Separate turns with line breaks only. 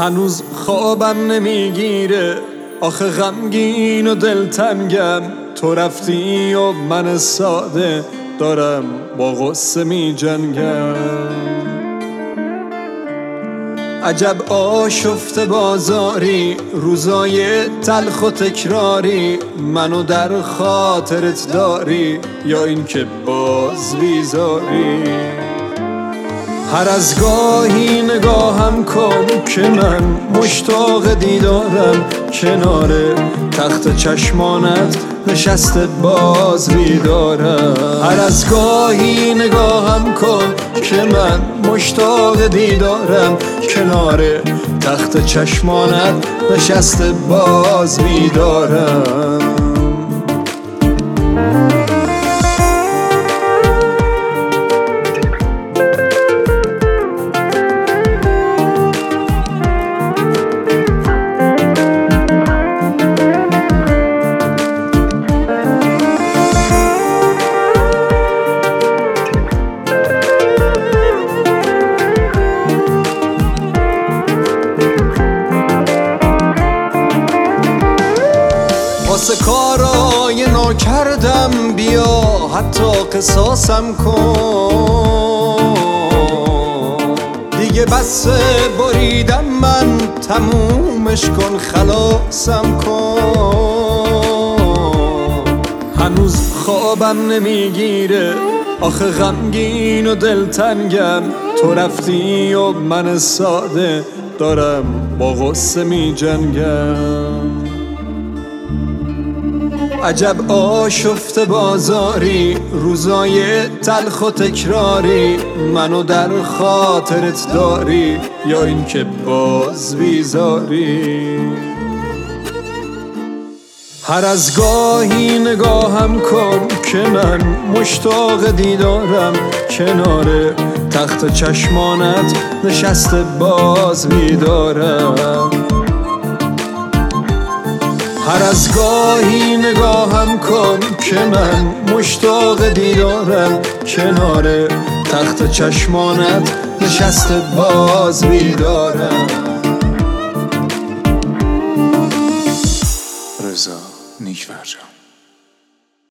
هنوز خوابم نمیگیره، آخه غمگین و دلتنگم. تو رفتی و من ساده دارم با غصه می جنگم. عجب آشفته بازاری، روزای تلخ و تکراری، منو در خاطرت داری یا این که باز بیزاری. هر از گاهی نگاهم کن که من مشتاق دیدارم، کنار تخت چشمانت نشسته باز بیدارم. هر از گاهی نگاهم کن که من مشتاق دیدارم، کنار تخت چشمانت نشسته باز بیدارم. واسه کارای ناکردم بیا حتی قصاصم کن. دیگه بس بریدم من، تمومش کن خلاصم کن. هنوز خوابم نمیگیره، آخه غمگین و دلتنگم. تو رفتی و من ساده دارم با غصه می جنگم. عجب آشفته بازاری، روزای تلخ و تکراری، منو در خاطرت داری یا این که باز بیزاری. هر از گاهی نگاهم کن که من مشتاق دیدارم، کنار تخت چشمانت نشسته باز بیدارم. هر از گاهی نگاهم کن که من مشتاق دیدارم، کنار تخت چشمانت نشسته باز بیدارم.
رضا نیک‌فرجام.